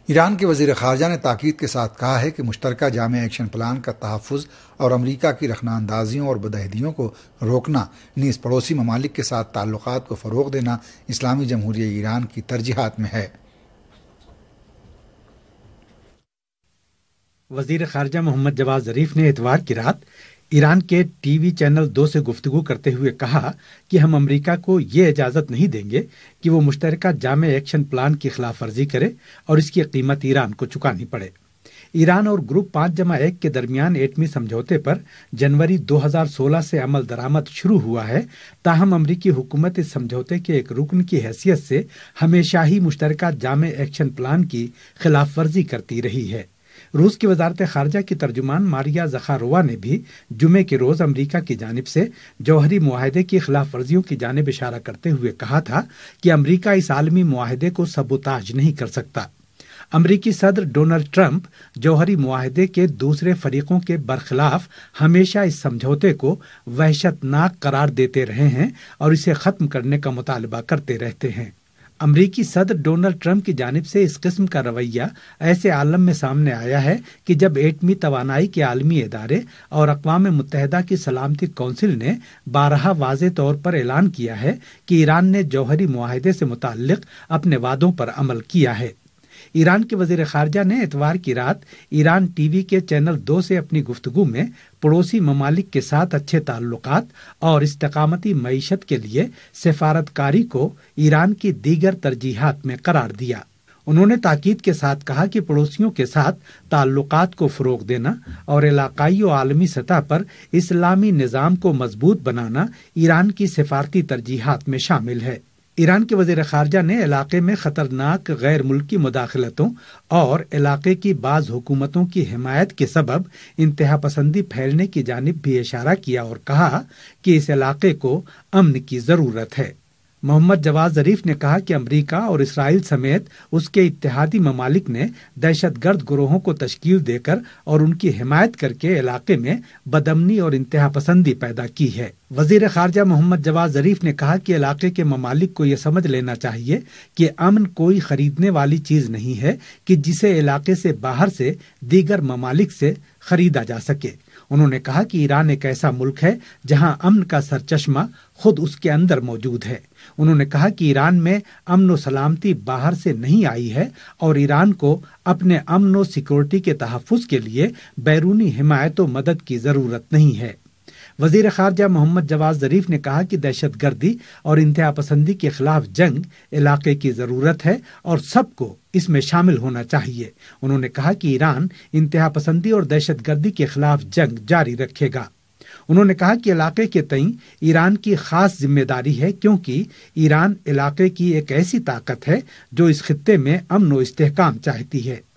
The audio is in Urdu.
ایران کے وزیر خارجہ نے تاکید کے ساتھ کہا ہے کہ مشترکہ جامع ایکشن پلان کا تحفظ اور امریکہ کی رخنہ اندازیوں اور بدعہدیوں کو روکنا نیز پڑوسی ممالک کے ساتھ تعلقات کو فروغ دینا اسلامی جمہوریہ ایران کی ترجیحات میں ہے۔ وزیر خارجہ محمد جواد ظریف نے اتوار کی رات ایران کے ٹی وی چینل 2 سے گفتگو کرتے ہوئے کہا کہ ہم امریکہ کو یہ اجازت نہیں دیں گے کہ وہ مشترکہ جامع ایکشن پلان کی خلاف ورزی کرے اور اس کی قیمت ایران کو چکانی پڑے۔ ایران اور گروپ 5+1 کے درمیان ایٹمی سمجھوتے پر جنوری 2016 سے عمل درآمد شروع ہوا ہے، تاہم امریکی حکومت اس سمجھوتے کے ایک رکن کی حیثیت سے ہمیشہ ہی مشترکہ جامع ایکشن پلان کی خلاف ورزی کرتی رہی ہے۔ روس کی وزارت خارجہ کی ترجمان ماریا زخاروا نے بھی جمعے کے روز امریکہ کی جانب سے جوہری معاہدے کی خلاف ورزیوں کی جانب اشارہ کرتے ہوئے کہا تھا کہ امریکہ اس عالمی معاہدے کو سبوتاژ نہیں کر سکتا۔ امریکی صدر ڈونلڈ ٹرمپ جوہری معاہدے کے دوسرے فریقوں کے برخلاف ہمیشہ اس سمجھوتے کو وحشت ناک قرار دیتے رہے ہیں اور اسے ختم کرنے کا مطالبہ کرتے رہتے ہیں۔ امریکی صدر ڈونلڈ ٹرمپ کی جانب سے اس قسم کا رویہ ایسے عالم میں سامنے آیا ہے کہ جب ایٹمی توانائی کے عالمی ادارے اور اقوام متحدہ کی سلامتی کونسل نے بارہا واضح طور پر اعلان کیا ہے کہ ایران نے جوہری معاہدے سے متعلق اپنے وعدوں پر عمل کیا ہے۔ ایران کے وزیر خارجہ نے اتوار کی رات ایران ٹی وی کے چینل 2 سے اپنی گفتگو میں پڑوسی ممالک کے ساتھ اچھے تعلقات اور استقامتی معیشت کے لیے سفارتکاری کو ایران کی دیگر ترجیحات میں قرار دیا۔ انہوں نے تاکید کے ساتھ کہا کہ پڑوسیوں کے ساتھ تعلقات کو فروغ دینا اور علاقائی و عالمی سطح پر اسلامی نظام کو مضبوط بنانا ایران کی سفارتی ترجیحات میں شامل ہے۔ ایران کے وزیر خارجہ نے علاقے میں خطرناک غیر ملکی مداخلتوں اور علاقے کی بعض حکومتوں کی حمایت کے سبب انتہا پسندی پھیلنے کی جانب بھی اشارہ کیا اور کہا کہ اس علاقے کو امن کی ضرورت ہے۔ محمد جواد ظریف نے کہا کہ امریکہ اور اسرائیل سمیت اس کے اتحادی ممالک نے دہشت گرد گروہوں کو تشکیل دے کر اور ان کی حمایت کر کے علاقے میں بدامنی اور انتہا پسندی پیدا کی ہے۔ وزیر خارجہ محمد جواد ظریف نے کہا کہ علاقے کے ممالک کو یہ سمجھ لینا چاہیے کہ امن کوئی خریدنے والی چیز نہیں ہے کہ جسے علاقے سے باہر سے دیگر ممالک سے خریدا جا سکے۔ انہوں نے کہا کہ ایران ایک ایسا ملک ہے جہاں امن کا سرچشمہ خود اس کے اندر موجود ہے۔ انہوں نے کہا کہ ایران میں امن و سلامتی باہر سے نہیں آئی ہے اور ایران کو اپنے امن و سیکورٹی کے تحفظ کے لیے بیرونی حمایت و مدد کی ضرورت نہیں ہے۔ وزیر خارجہ محمد جواد ظریف نے کہا کہ دہشت گردی اور انتہا پسندی کے خلاف جنگ علاقے کی ضرورت ہے اور سب کو اس میں شامل ہونا چاہیے۔ انہوں نے کہا کہ ایران انتہا پسندی اور دہشت گردی کے خلاف جنگ جاری رکھے گا۔ انہوں نے کہا کہ علاقے کے تئیں ایران کی خاص ذمہ داری ہے کیونکہ ایران علاقے کی ایک ایسی طاقت ہے جو اس خطے میں امن و استحکام چاہتی ہے۔